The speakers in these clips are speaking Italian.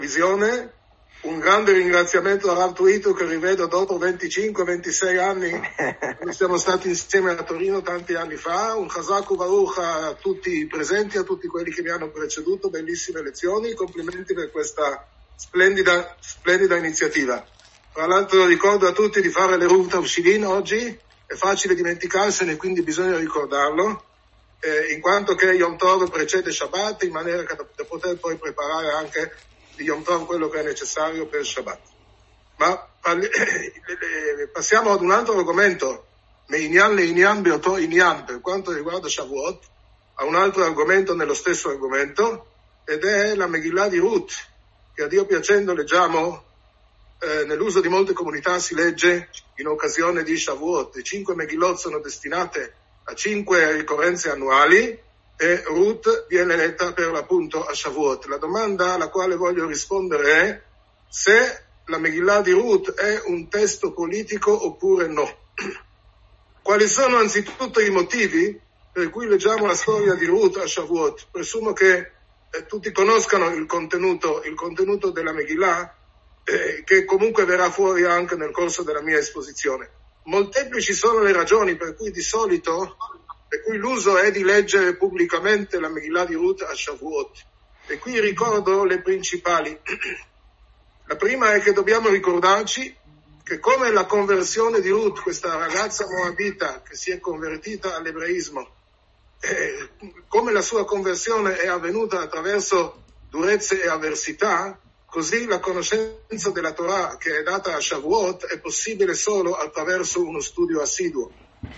visione. Un grande ringraziamento a Rav Tuito, che rivedo dopo 25-26 anni. Noi siamo stati insieme a Torino tanti anni fa. Un Chazak Ubaruch a tutti i presenti, a tutti quelli che mi hanno preceduto. Bellissime lezioni. Complimenti per questa splendida iniziativa. Tra l'altro ricordo a tutti di fare le Ruv Tavshilin oggi. È facile dimenticarsene, quindi bisogna ricordarlo. In quanto che Yom Tov precede Shabbat, in maniera che da poter poi preparare anche di Yom Tov quello che è necessario per Shabbat. Ma passiamo ad un altro argomento, per quanto riguarda Shavuot, a un altro argomento nello stesso argomento, ed è la Megillah di Ruth, che a Dio piacendo leggiamo, nell'uso di molte comunità si legge in occasione di Shavuot. Le 5 Megillot sono destinate a 5 ricorrenze annuali, e Ruth viene letta per l'appunto a Shavuot. La domanda alla quale voglio rispondere è se la Megillah di Ruth è un testo politico oppure no. Quali sono anzitutto i motivi per cui leggiamo la storia di Ruth a Shavuot? Presumo che tutti conoscano il contenuto della Megillah, che comunque verrà fuori anche nel corso della mia esposizione. Molteplici sono le ragioni per cui l'uso è di leggere pubblicamente la Megillah di Ruth a Shavuot. E qui ricordo le principali. La prima è che dobbiamo ricordarci che come la conversione di Ruth, questa ragazza moabita che si è convertita all'ebraismo, come la sua conversione è avvenuta attraverso durezze e avversità, così la conoscenza della Torah che è data a Shavuot è possibile solo attraverso uno studio assiduo.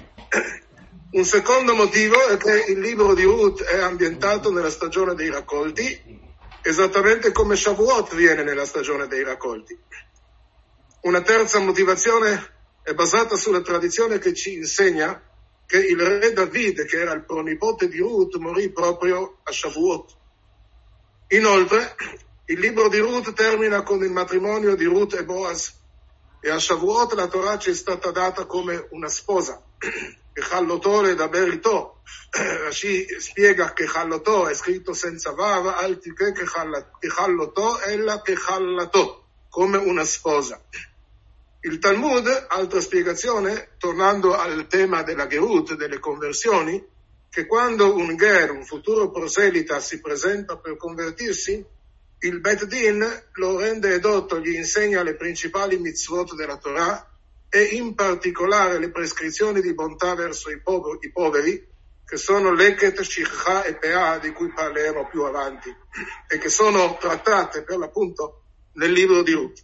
Un secondo motivo è che il libro di Ruth è ambientato nella stagione dei raccolti, esattamente come Shavuot viene nella stagione dei raccolti. Una terza motivazione è basata sulla tradizione che ci insegna che il re David, che era il pronipote di Ruth, morì proprio a Shavuot. Inoltre, il libro di Ruth termina con il matrimonio di Ruth e Boaz, e a Shavuot la Torah ci è stata data come una sposa. Kechallotò da Berito. Rashi spiega che Kechallotò è scritto senza vav, anziché Kechallotò ella Kechallatò, come una sposa. Il Talmud, altra spiegazione, tornando al tema della Gerut, delle conversioni, che quando un ger, un futuro proselita, si presenta per convertirsi, il Bet Din lo rende edotto, gli insegna le principali mitzvot della Torah, e in particolare le prescrizioni di bontà verso i poveri, che sono Leket, Shichcha e Peah, di cui parleremo più avanti, e che sono trattate per l'appunto nel libro di Ruth.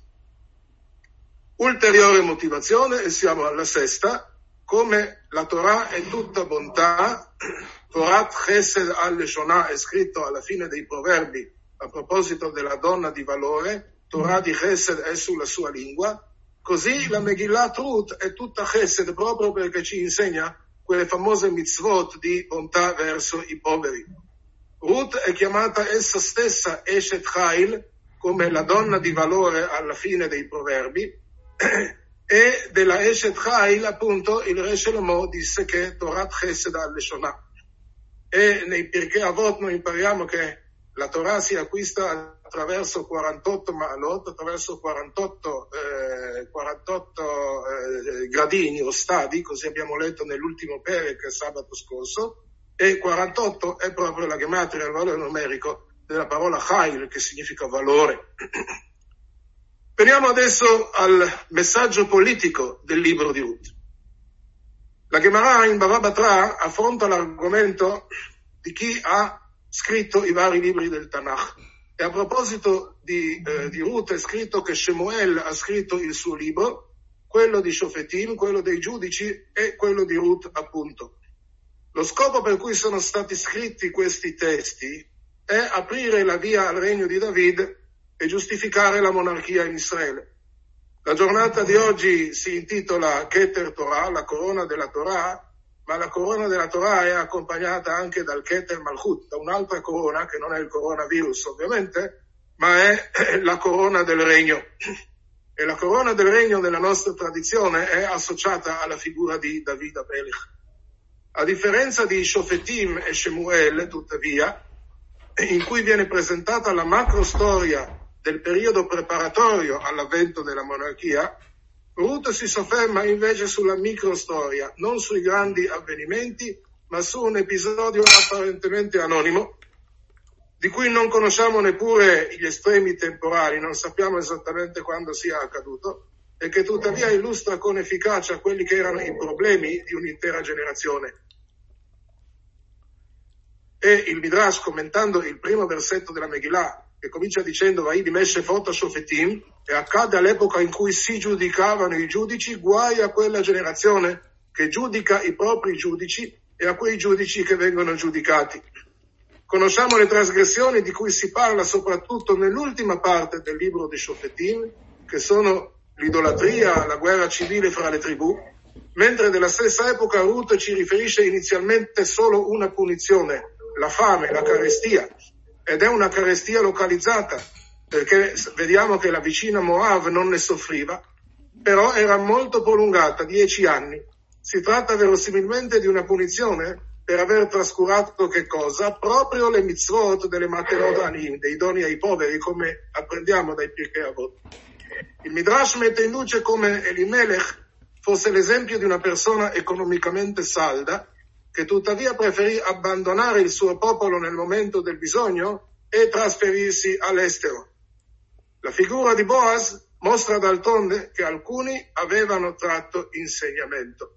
Ulteriore motivazione, e siamo alla sesta, come la Torah è tutta bontà, Torat Chesed al-Leshonah è scritto alla fine dei proverbi a proposito della donna di valore, Torah di Chesed è sulla sua lingua. Così la Megillah Ruth è tutta Chesed proprio perché ci insegna quelle famose mitzvot di bontà verso i poveri. Ruth è chiamata essa stessa Eshet Chayil, come la donna di valore alla fine dei proverbi, e della Eshet Chayil appunto il Re Shlomo disse che Torat Chesed al-Leshonah. E nei Pirkei Avot noi impariamo che la Torah si acquista attraverso 48 ma'alot, attraverso 48 gradini o stadi, così abbiamo letto nell'ultimo perek sabato scorso, e 48 è proprio la gematria, il valore numerico della parola chayil, che significa valore. Veniamo adesso al messaggio politico del libro di Ruth. La Gemara in Bava Batra affronta l'argomento di chi ha scritto i vari libri del Tanakh. E a proposito di Ruth è scritto che Shemuel ha scritto il suo libro, quello di Shofetim, quello dei giudici, e quello di Ruth appunto. Lo scopo per cui sono stati scritti questi testi è aprire la via al regno di David e giustificare la monarchia in Israele. La giornata di oggi si intitola Keter Torah, la corona della Torah, ma la corona della Torah è accompagnata anche dal Keter Malchut, da un'altra corona che non è il coronavirus ovviamente, ma è la corona del regno. E la corona del regno nella nostra tradizione è associata alla figura di David Amelech. A differenza di Shofetim e Shemuel, tuttavia, in cui viene presentata la macrostoria del periodo preparatorio all'avvento della monarchia, Ruth si sofferma invece sulla microstoria, non sui grandi avvenimenti, ma su un episodio apparentemente anonimo, di cui non conosciamo neppure gli estremi temporali, non sappiamo esattamente quando sia accaduto, e che tuttavia illustra con efficacia quelli che erano i problemi di un'intera generazione. E il Midrash, commentando il primo versetto della Megillah, che comincia dicendo Vai di Meshefot Shofetim, e accade all'epoca in cui si giudicavano i giudici, guai a quella generazione che giudica i propri giudici e a quei giudici che vengono giudicati. Conosciamo le trasgressioni di cui si parla soprattutto nell'ultima parte del libro di Shofetim, che sono l'idolatria, la guerra civile fra le tribù, mentre nella stessa epoca Ruth ci riferisce inizialmente solo una punizione, la fame, la carestia, ed è una carestia localizzata, perché vediamo che la vicina Moav non ne soffriva, però era molto prolungata, 10 anni. Si tratta verosimilmente di una punizione per aver trascurato che cosa? Proprio le mitzvot delle materot anim, dei doni ai poveri, come apprendiamo dai Pirkei Avot. Il Midrash mette in luce come Elimelech fosse l'esempio di una persona economicamente salda, che tuttavia preferì abbandonare il suo popolo nel momento del bisogno e trasferirsi all'estero. La figura di Boaz mostra d'altronde che alcuni avevano tratto insegnamento.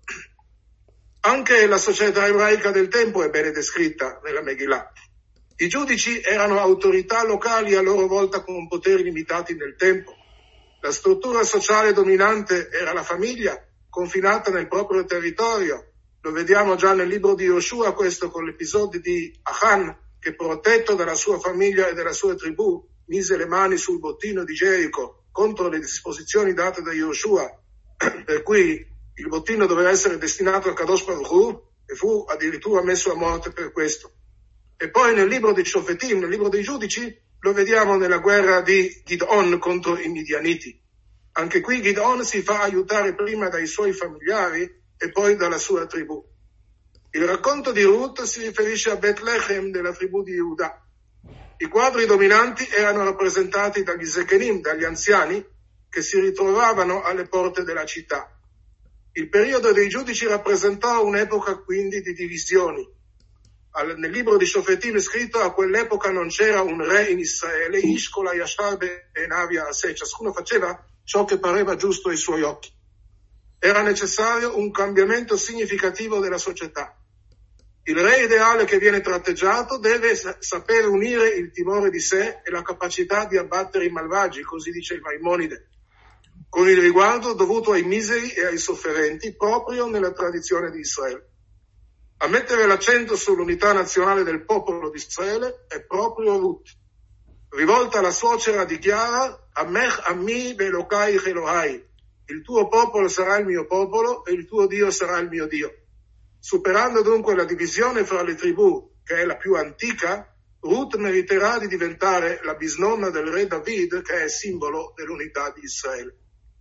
Anche la società ebraica del tempo è bene descritta nella Megillah. I giudici erano autorità locali a loro volta con poteri limitati nel tempo. La struttura sociale dominante era la famiglia, confinata nel proprio territorio. Lo vediamo già nel libro di Yoshua, questo con l'episodio di Achan, che protetto dalla sua famiglia e dalla sua tribù, mise le mani sul bottino di Gerico contro le disposizioni date da Yoshua, per cui il bottino doveva essere destinato a Kadosh Baruch Hu, e fu addirittura messo a morte per questo. E poi nel libro di Shofetim, nel libro dei giudici, lo vediamo nella guerra di Gidon contro i Midianiti. Anche qui Gidon si fa aiutare prima dai suoi familiari e poi dalla sua tribù. Il racconto di Ruth si riferisce a Bethlehem della tribù di Giuda. I quadri dominanti erano rappresentati dagli Zekenim, dagli anziani, che si ritrovavano alle porte della città. Il periodo dei giudici rappresentò un'epoca quindi di divisioni. Nel libro di Shofetim è scritto a quell'epoca non c'era un re in Israele, Ishkola Yashar Be'enavia Aseh, ciascuno faceva ciò che pareva giusto ai suoi occhi. Era necessario un cambiamento significativo della società. Il re ideale che viene tratteggiato deve sapere unire il timore di sé e la capacità di abbattere i malvagi, così dice il Maimonide, con il riguardo dovuto ai miseri e ai sofferenti, proprio nella tradizione di Israele. A mettere l'accento sull'unità nazionale del popolo di Israele è proprio Ruth. Rivolta alla suocera dichiara Amech Ammi Belokai Elohai, il tuo popolo sarà il mio popolo e il tuo Dio sarà il mio Dio. Superando dunque la divisione fra le tribù, che è la più antica, Ruth meriterà di diventare la bisnonna del re David, che è simbolo dell'unità di Israele.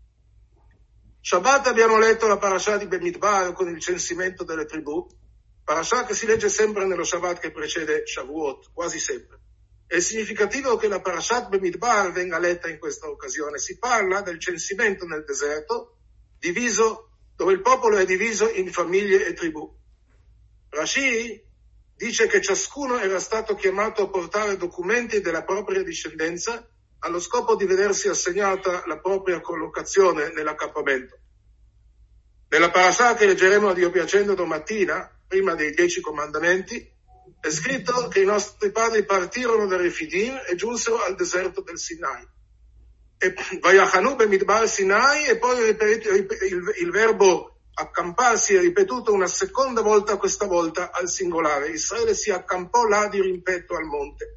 Shabbat abbiamo letto la parasha di Bemidbar con il censimento delle tribù, parasha che si legge sempre nello Shabbat che precede Shavuot, quasi sempre. È significativo che la parashat Bemidbar venga letta in questa occasione. Si parla del censimento nel deserto, dove il popolo è diviso in famiglie e tribù. Rashi dice che ciascuno era stato chiamato a portare documenti della propria discendenza allo scopo di vedersi assegnata la propria collocazione nell'accampamento. Nella parasha che leggeremo a Dio piacendo domattina, prima dei 10 comandamenti, è scritto che i nostri padri partirono da Refidim e giunsero al deserto del Sinai. E Vayachanu Bemidbar Sinai, e poi il verbo accamparsi è ripetuto una seconda volta, questa volta al singolare. Israele si accampò là di rimpetto al monte.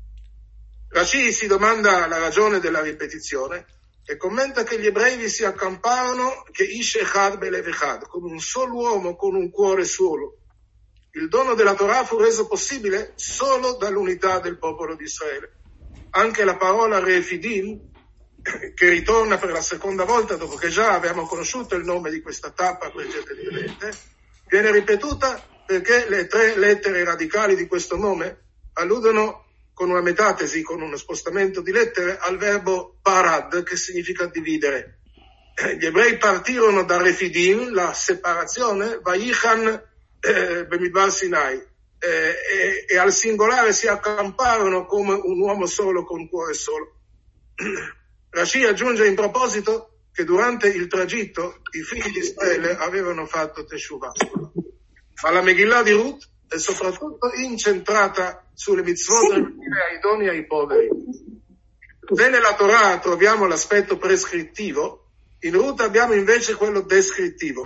Rashi si domanda la ragione della ripetizione e commenta che gli ebrei vi si accamparono che Ish Echad Belev Echad, come un solo uomo con un cuore solo. Il dono della Torah fu reso possibile solo dall'unità del popolo di Israele. Anche la parola Refidim, che ritorna per la seconda volta dopo che già abbiamo conosciuto il nome di questa tappa precedentemente, viene ripetuta perché le 3 lettere radicali di questo nome alludono con una metatesi, con uno spostamento di lettere, al verbo parad, che significa dividere. Gli ebrei partirono da Refidim, la separazione, Vayichan Bemidbar Sinai, e al singolare si accamparono come un uomo solo con cuore solo. Rashi aggiunge in proposito che durante il tragitto i figli di Israele avevano fatto Teshuvah. Ma la Megillah di Ruth è soprattutto incentrata sulle mitzvot relative ai doni e ai poveri. Se nella Torah troviamo l'aspetto prescrittivo, in Ruth abbiamo invece quello descrittivo.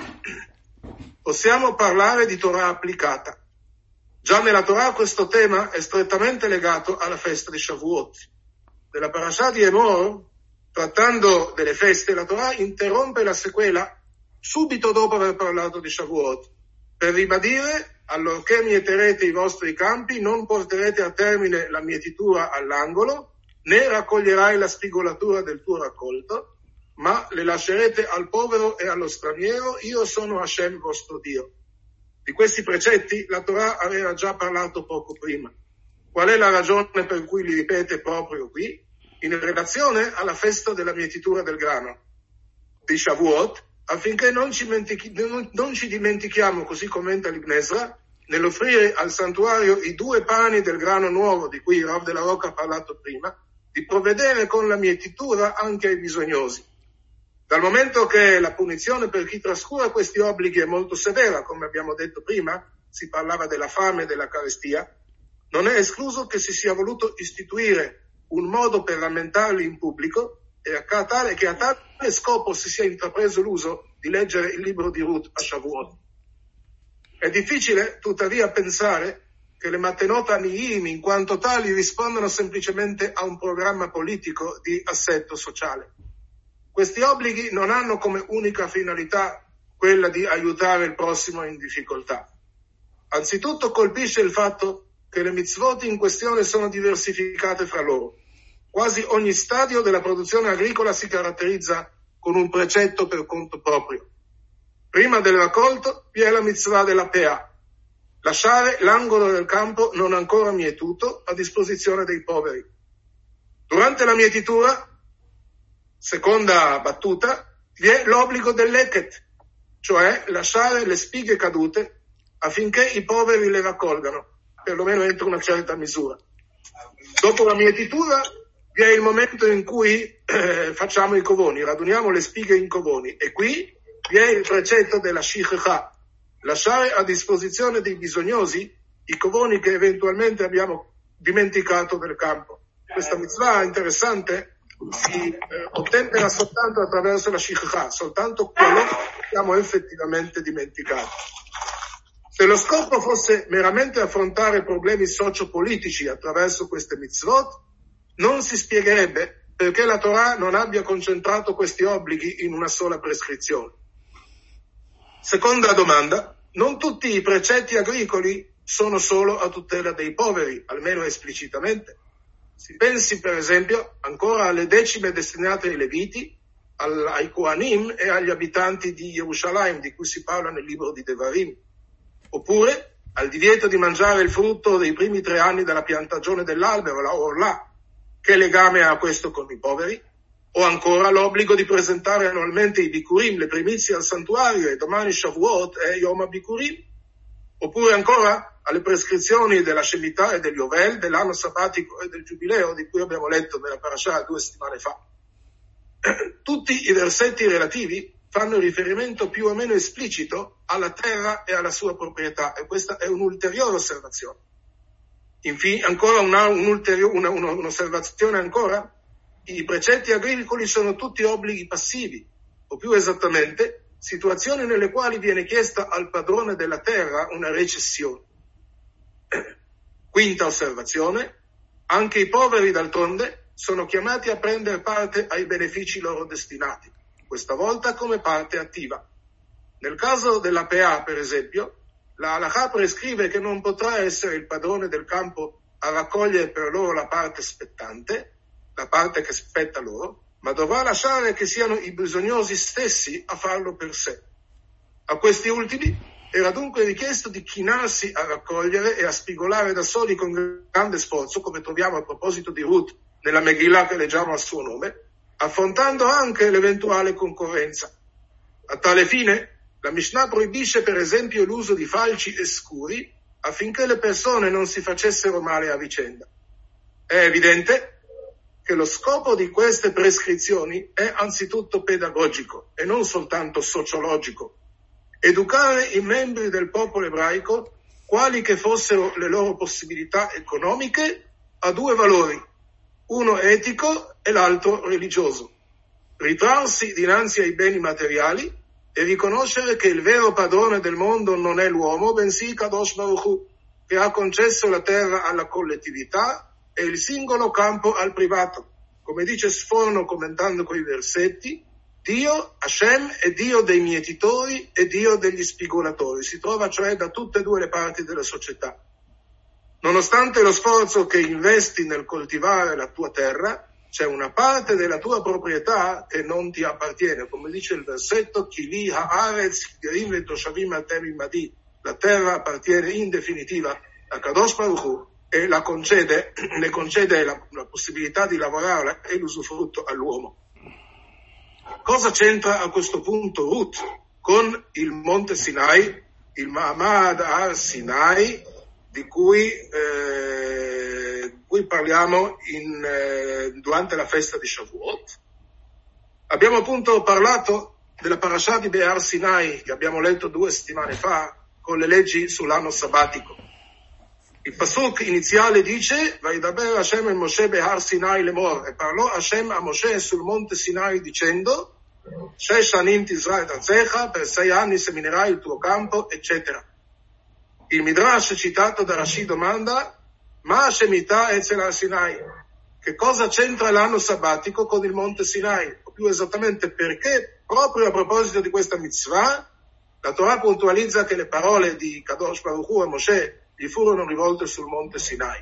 Possiamo parlare di Torah applicata. Già nella Torah questo tema è strettamente legato alla festa di Shavuot. Nella parasha di Emor, trattando delle feste, la Torah interrompe la sequela subito dopo aver parlato di Shavuot, per ribadire: allorché mieterete i vostri campi, non porterete a termine la mietitura all'angolo, né raccoglierai la spigolatura del tuo raccolto, ma le lascerete al povero e allo straniero, io sono Hashem vostro Dio. Di questi precetti la Torah aveva già parlato poco prima. Qual è la ragione per cui li ripete proprio qui? In relazione alla festa della mietitura del grano di Shavuot, affinché non ci dimentichiamo, così commenta l'Ibn Ezra, nell'offrire al santuario i 2 pani del grano nuovo, di cui Rav della Rocca ha parlato prima, di provvedere con la mietitura anche ai bisognosi. Dal momento che la punizione per chi trascura questi obblighi è molto severa, come abbiamo detto prima, si parlava della fame e della carestia, non è escluso che si sia voluto istituire un modo per lamentarli in pubblico e che a tale scopo si sia intrapreso l'uso di leggere il libro di Ruth a Shavuot. È difficile, tuttavia, pensare che le Matenot Aniyim, in quanto tali, rispondano semplicemente a un programma politico di assetto sociale. Questi obblighi non hanno come unica finalità quella di aiutare il prossimo in difficoltà. Anzitutto colpisce il fatto che le mitzvot in questione sono diversificate fra loro. Quasi ogni stadio della produzione agricola si caratterizza con un precetto per conto proprio. Prima del raccolto vi è la mitzvah della Peah, lasciare l'angolo del campo non ancora mietuto a disposizione dei poveri. Durante la mietitura, seconda battuta, vi è l'obbligo dell'eket, cioè lasciare le spighe cadute affinché i poveri le raccolgano, perlomeno entro una certa misura. Dopo la mietitura vi è il momento in cui facciamo i covoni, raduniamo le spighe in covoni, e qui vi è il precetto della shichcha, lasciare a disposizione dei bisognosi i covoni che eventualmente abbiamo dimenticato del campo. Questa mitzvah interessante si ottempera soltanto attraverso la shichcha, soltanto quello che abbiamo effettivamente dimenticato. Se lo scopo fosse meramente affrontare problemi socio-politici attraverso queste mitzvot, non si spiegherebbe perché la Torah non abbia concentrato questi obblighi in una sola prescrizione. Seconda domanda: non tutti i precetti agricoli sono solo a tutela dei poveri, almeno esplicitamente. Si pensi per esempio ancora alle decime destinate ai Leviti, ai Kohanim e agli abitanti di Gerusalemme, di cui si parla nel libro di Devarim. Oppure al divieto di mangiare il frutto dei primi 3 anni della piantagione dell'albero, la Orlah. Che legame ha questo con i poveri? O ancora l'obbligo di presentare annualmente i Bikurim, le primizie al santuario, e domani Shavuot è Yom HaBikurim? Oppure ancora alle prescrizioni della Shemitah e degli Yovel, dell'anno sabbatico e del Giubileo, di cui abbiamo letto nella parasha 2 settimane fa. Tutti i versetti relativi fanno riferimento più o meno esplicito alla terra e alla sua proprietà, e questa è un'ulteriore osservazione. Infine, ancora un'osservazione ancora: i precetti agricoli sono tutti obblighi passivi, o più esattamente, situazioni nelle quali viene chiesta al padrone della terra una recessione. Quinta osservazione: anche i poveri, d'altronde, sono chiamati a prendere parte ai benefici loro destinati, questa volta come parte attiva. Nel caso della Peah, per esempio, la halakha prescrive che non potrà essere il padrone del campo a raccogliere per loro la parte spettante, la parte che spetta loro, ma dovrà lasciare che siano i bisognosi stessi a farlo per sé. A questi ultimi era dunque richiesto di chinarsi a raccogliere e a spigolare da soli con grande sforzo, come troviamo a proposito di Ruth nella Megillah che leggiamo a suo nome, affrontando anche l'eventuale concorrenza. A tale fine, la Mishnah proibisce per esempio l'uso di falci e scuri affinché le persone non si facessero male a vicenda. È evidente che lo scopo di queste prescrizioni è anzitutto pedagogico e non soltanto sociologico. Educare i membri del popolo ebraico, quali che fossero le loro possibilità economiche, a due valori, uno etico e l'altro religioso. Ritrarsi dinanzi ai beni materiali e riconoscere che il vero padrone del mondo non è l'uomo, bensì Kadosh Baruch Hu, che ha concesso la terra alla collettività e il singolo campo al privato. Come dice Sforno commentando quei versetti, Dio, Hashem, è Dio dei mietitori e Dio degli spigolatori. Si trova cioè da tutte e due le parti della società. Nonostante lo sforzo che investi nel coltivare la tua terra, c'è una parte della tua proprietà che non ti appartiene. Come dice il versetto, Kili haaretz gerim vetoshavim atem imadi. La terra appartiene in definitiva a Kadosh Baruch Hu e ne concede la possibilità di lavorare e l'usufrutto all'uomo. Cosa c'entra a questo punto Ruth con il Monte Sinai, il Ma'amad Har Sinai, di cui parliamo durante la festa di Shavuot? Abbiamo appunto parlato della parasha di Be'ar Sinai, che abbiamo letto 2 settimane fa, con le leggi sull'anno sabbatico. Il pasuk iniziale dice, Vaidaber Hashem el Moshe Be'ar Sinai lemor, e parlò Hashem a Moshe sul monte Sinai dicendo, 6 shanim tizra et arzecha, per 6 anni seminerai il tuo campo, eccetera. Il Midrash citato da Rashi domanda, ma Shemitah etzel al Sinai, che cosa c'entra l'anno sabbatico con il monte Sinai? O più esattamente perché, proprio a proposito di questa mitzvah, la Torah puntualizza che le parole di Kadosh Baruch Hu a Moshe gli furono rivolte sul monte Sinai.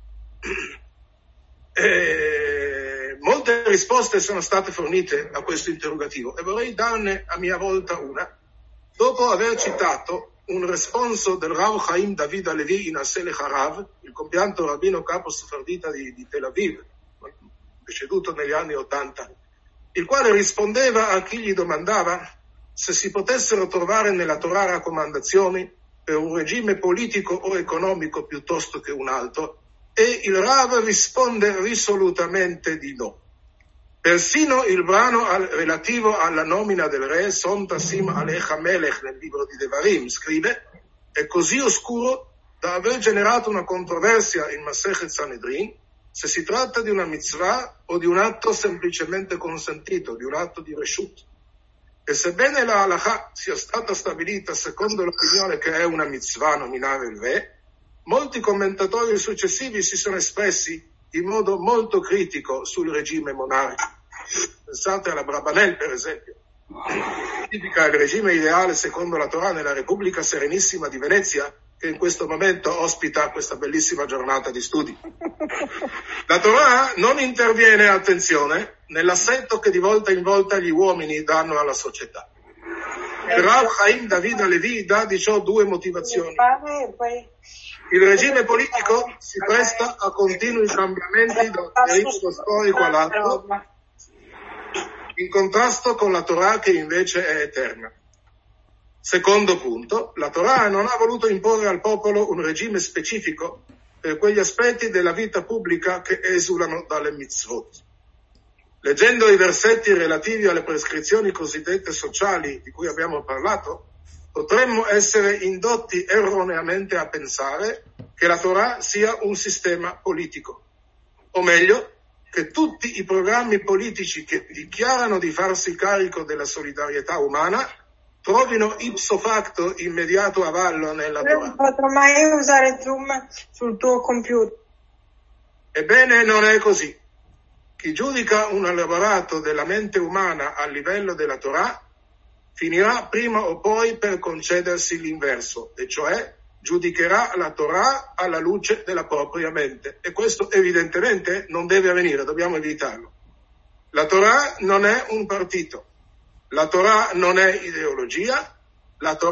Molte risposte sono state fornite a questo interrogativo e vorrei darne a mia volta una. Dopo aver citato un responso del Rav Chaim David Halevi in Aselech Harav, il compianto rabbino capo sefardita di Tel Aviv, deceduto negli anni '80, il quale rispondeva a chi gli domandava se si potessero trovare nella Torah raccomandazioni per un regime politico o economico piuttosto che un altro, e il Rav risponde risolutamente di no. Persino il brano relativo alla nomina del re, Som Tasim Alecha Melech, nel libro di Devarim, scrive, è così oscuro da aver generato una controversia in Masechet Sanedrin se si tratta di una mitzvah o di un atto semplicemente consentito, di un atto di reshut. E sebbene la halakha sia stata stabilita secondo l'opinione che è una mitzvah nominare il re, molti commentatori successivi si sono espressi in modo molto critico sul regime monarchico. Pensate alla Brabanel, per esempio. Tipica il regime ideale secondo la Torah nella Repubblica Serenissima di Venezia, che in questo momento ospita questa bellissima giornata di studi. La Torah non interviene, attenzione, nell'assetto che di volta in volta gli uomini danno alla società. Il Rav Chaim David Halevi dà di ciò 2 motivazioni. Il regime politico si presta a continui cambiamenti da un periodo storico all'altro, in contrasto con la Torah che invece è eterna. Secondo punto, la Torah non ha voluto imporre al popolo un regime specifico per quegli aspetti della vita pubblica che esulano dalle mitzvot. Leggendo i versetti relativi alle prescrizioni cosiddette sociali di cui abbiamo parlato, potremmo essere indotti erroneamente a pensare che la Torah sia un sistema politico. O meglio, che tutti i programmi politici che dichiarano di farsi carico della solidarietà umana trovino ipso facto immediato avallo nella Torah. Non potrò mai usare Zoom sul tuo computer. Ebbene, non è così. Chi giudica un elaborato della mente umana a livello della Torah finirà prima o poi per concedersi l'inverso, e cioè giudicherà la Torah alla luce della propria mente. E questo evidentemente non deve avvenire, dobbiamo evitarlo. La Torah non è un partito, la Torah non è ideologia, la Torah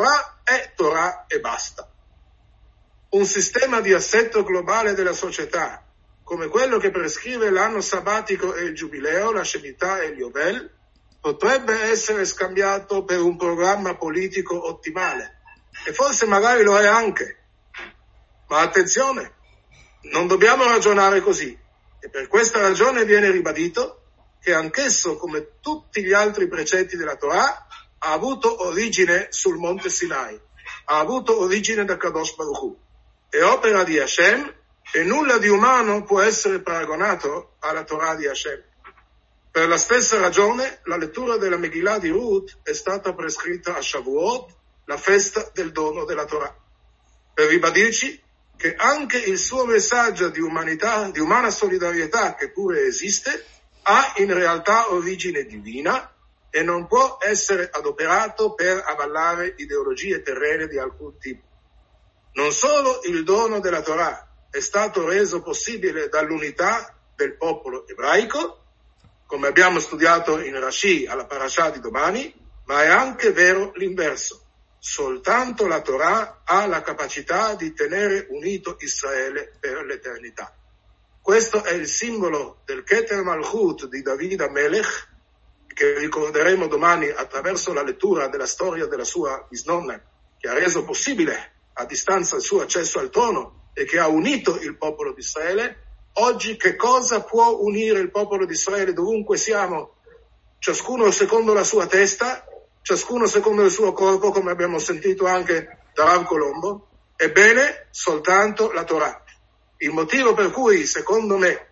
è Torah e basta. Un sistema di assetto globale della società, come quello che prescrive l'anno sabbatico e il giubileo, la Shemitah e il Yovel, potrebbe essere scambiato per un programma politico ottimale, e forse magari lo è anche. Ma attenzione, non dobbiamo ragionare così, e per questa ragione viene ribadito che anch'esso, come tutti gli altri precetti della Torah, ha avuto origine sul monte Sinai, ha avuto origine da Kadosh Baruch Hu, è opera di Hashem e nulla di umano può essere paragonato alla Torah di Hashem. Per la stessa ragione, la lettura della Megillah di Ruth è stata prescritta a Shavuot, la festa del dono della Torah, per ribadirci che anche il suo messaggio di umanità, di umana solidarietà, che pure esiste, ha in realtà origine divina e non può essere adoperato per avallare ideologie terrene di alcun tipo. Non solo il dono della Torah è stato reso possibile dall'unità del popolo ebraico, come abbiamo studiato in Rashi alla Parashah di domani, ma è anche vero l'inverso. Soltanto la Torah ha la capacità di tenere unito Israele per l'eternità. Questo è il simbolo del Keter Malchut di David HaMelech, che ricorderemo domani attraverso la lettura della storia della sua bisnonna, che ha reso possibile a distanza il suo accesso al trono e che ha unito il popolo di Israele. Oggi che cosa può unire il popolo di Israele dovunque siamo? Ciascuno secondo la sua testa, ciascuno secondo il suo corpo, come abbiamo sentito anche da Rav Colombo. Ebbene, soltanto la Torah. Il motivo per cui, secondo me,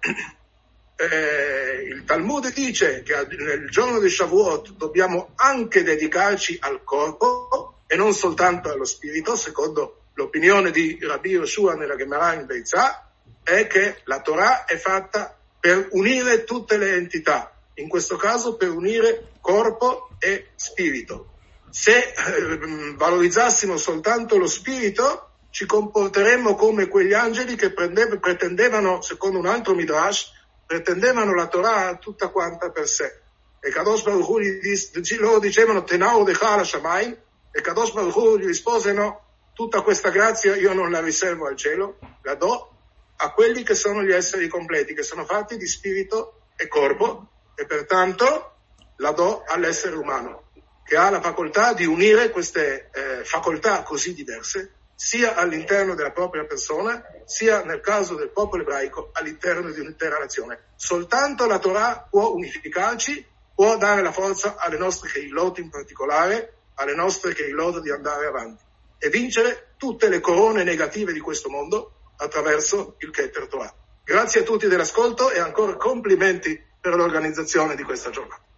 il Talmud dice che nel giorno di Shavuot dobbiamo anche dedicarci al corpo e non soltanto allo spirito, secondo l'opinione di Rabbi Yoshua nella Gemara in Beitzah, è che la Torah è fatta per unire tutte le entità, in questo caso per unire corpo e spirito. Se valorizzassimo soltanto lo spirito, ci comporteremmo come quegli angeli che pretendevano, secondo un altro Midrash, pretendevano la Torah tutta quanta per sé. E Kadosh Baruch Hu loro dicevano Tenau Decha Shamayim, e Kadosh Baruch Hu gli rispose no, tutta questa grazia io non la riservo al cielo, la do a quelli che sono gli esseri completi, che sono fatti di spirito e corpo, e pertanto la do all'essere umano, che ha la facoltà di unire queste facoltà così diverse, sia all'interno della propria persona, sia nel caso del popolo ebraico all'interno di un'intera nazione. Soltanto la Torah può unificarci, può dare la forza alle nostre Keilot in particolare, alle nostre Keilot di andare avanti e vincere tutte le corone negative di questo mondo attraverso il Keter Torah. Grazie a tutti dell'ascolto e ancora complimenti per l'organizzazione di questa giornata.